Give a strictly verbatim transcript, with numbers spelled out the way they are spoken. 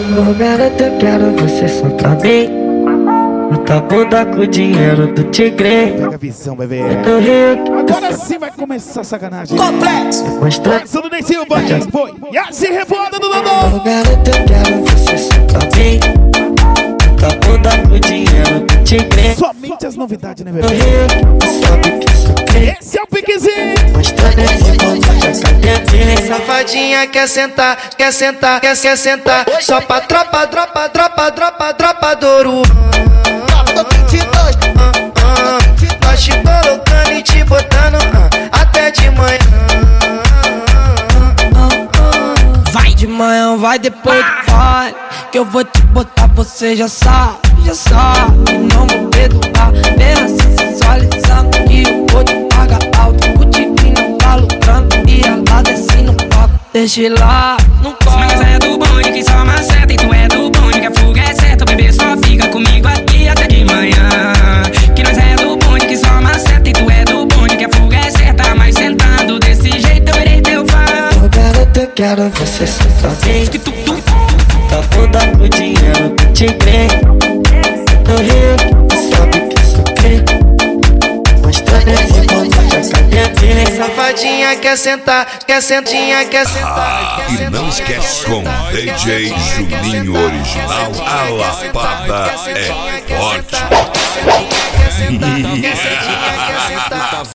Ô garota, eu quero você só pra mim. Bota bunda com o dinheiro do tigre. Pega a visão, bebê. Do Rio. Agora sim vai começar a sacanagem. Complexo. Mostrando. Começando nem Silva. Foi. E assim revoada do Dodô. Ô garota, eu quero você só pra mim. Bota bunda com o dinheiro do tigre. Somente as novidades, né, Do bebê? Rio. Sabe que sou crente. Esse é o piquezinho. Mostrando esse monte de academia. Safadinha quer sentar, quer sentar, quer, quer sentar. Só pra tropa, dropa, dropa, dropa, dropa Douro. Nós te colocando e te botando até de manhã. Vai de manhã, vai depois do pai, que eu vou te botar, você já sabe, já sabe. Não vou perdoar, bem assim sensualizando, que eu vou te pagar alto. O divino tá lucrando e ela desce no palco. Deixa lá, não corre. Mas é do bonde que só maceta, e tu é do bonde que a fuga é certa. O bebê só fica comigo aqui até de manhã. Que nós é do bonde que só maceta, e tu é do bonde que a fuga é certa. Mas sentando desse jeito eu irei teu fã. Ô garota, eu quero você só pra mim. Tá bunda com o dinheiro do tigre. Do Rio, sabe que sou crente. Mostrando esse monte de academia. Safadinha quer sentar, quer sentinha, quer sentar. Ah, e não esquece, com D J Juninho Original, a lapada é forte. Quer sentar, quer sentar, quer sentar.